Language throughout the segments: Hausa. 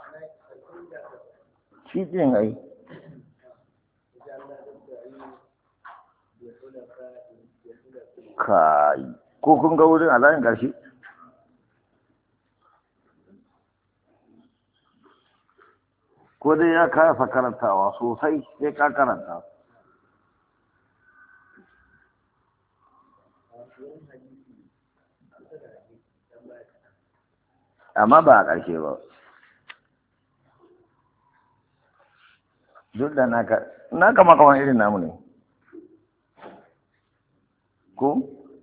shi ɗin ai kai ko kun ga wurin a layin ƙarshe ko dai ya kasa karantawa sosai sai ka karanta amma ba a ƙarshe ba duk da naka makawan irin namu ne ko?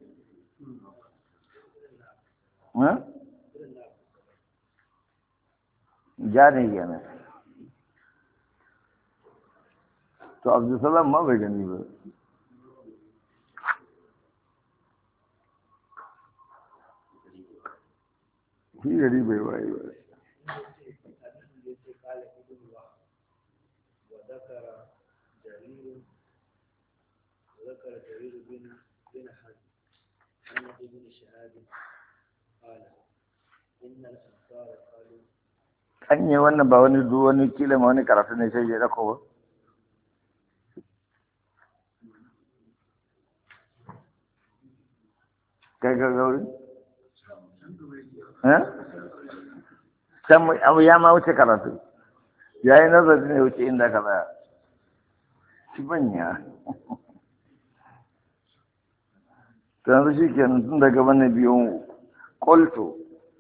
ja ne yana to abdulsalam ma bai gani ba shi gari bai waye ba وذكر جرير بن حازم عن ابن شهاب قال إن الأنصار قالوا an yi wannan ba wani zuwa wani kila ma wani karatu ne sai ya dako ba kai ga gauri can abu ya ma wuce karatu ya yi nazari ne wuce inda ka tsaya shi banya yanzu shi ke tun daga wani biyun ƙolto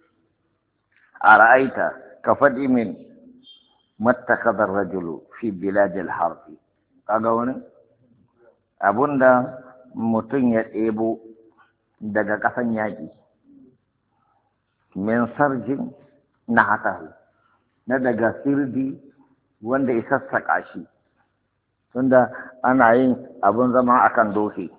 a ra'aita ka faɗi min mattakadar rajulu fi biladil harfi kaga wani abunda mutum ya ɗebo daga ƙasan yaƙi min sarjin na hatahu na daga sirdi wanda ya sassaƙa shi tunda ana yin abun zama akan doki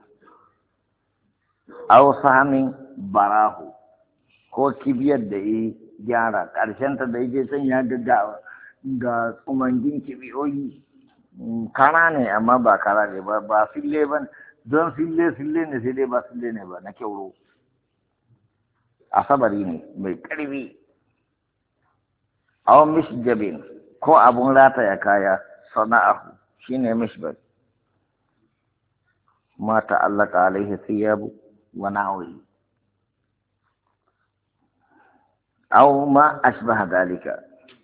aw sahamin barahu ko kibiyar da ya gyara ƙarshenta da yake son ya ga tsumangin kibiyoyi kara ne amma ba kara ne ba fille ba don fille ne sai dai ba fille ne ba na kyauro asabari ne mai ƙarfi aw mishjabin ko abun rataya kaya sana'ahu shine mishbal ma ta'allaka alaihi thiyabu wa nahwi aw ma ashbaha dalika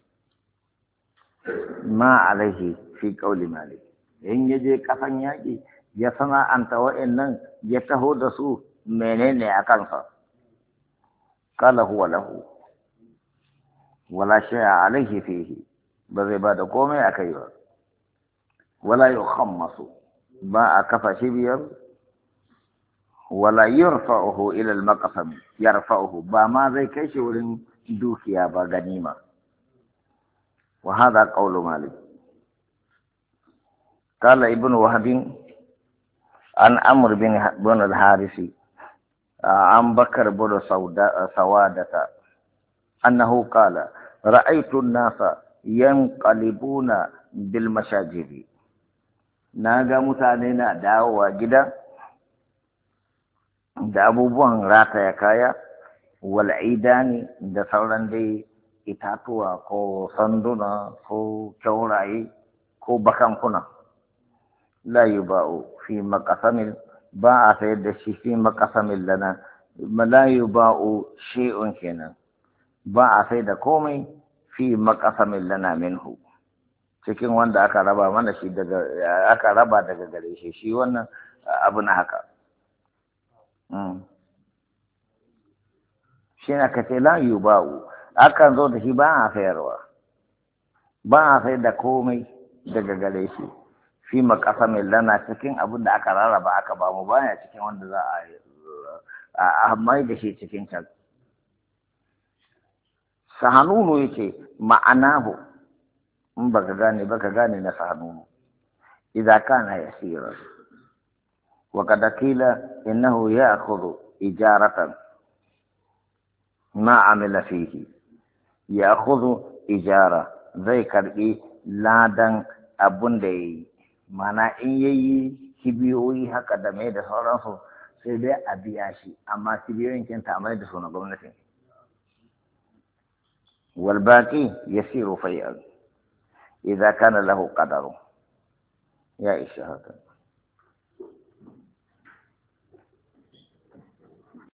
ma alaihi fi qawli malik in yaje kafan yaki ya sana'anta wa'annan ya taho da su menene a kansa qala huwa lahu wala shay'a alaihi fihi ba zai ba da komai akai ba wala yukhammasu ba a kafa shi biyar wala yarfa'uhu ila al-maqsam yarfa'uhu ba ma zai kai shi wurin dukiya ba ganima wa hada qawlu malik qala ibn wahab an amr bin al-harisi an bakar bin sawadata annahu qala ra'aytu an-nasa yanqalibuna bil mashajiri naga mutane na dawowa gida da abubuwan rataya kaya wal'idani da sauran dai itatuwa ko sanduna ko kyauraye ko bakankuna la yuba'u fi maqasamin ba a sayar da shi fi maqasamin lana la yuba'u shay'un kenan ba a sayar da komai fi maqasamin lana minhu cikin wanda aka raba mana shi daga aka raba daga gare shi shi wannan abu na haka shi na kace la yuba'u akan zo da shi ba a sayarwa ba a sayar da komai daga gare shi fi maqasamin lana cikin abin da aka rarraba aka ba mu baya cikin wanda za a mai da shi cikin can sahanunu yake ma'anahu in baka gane na sahanunu idza kana yasira wa qad qila innahu ya'khudhu ijaratan ma amila fihi ya'khudhu ijara zai karbi ladan abun da yayi mana in yayi kibiyoyi haka da mai da sauransu sai dai a biya shi amma kibiyoyin kin ta mai da su na gwamnati والباقي يسير فيئا إذا كان له قدر. يا إشهادا.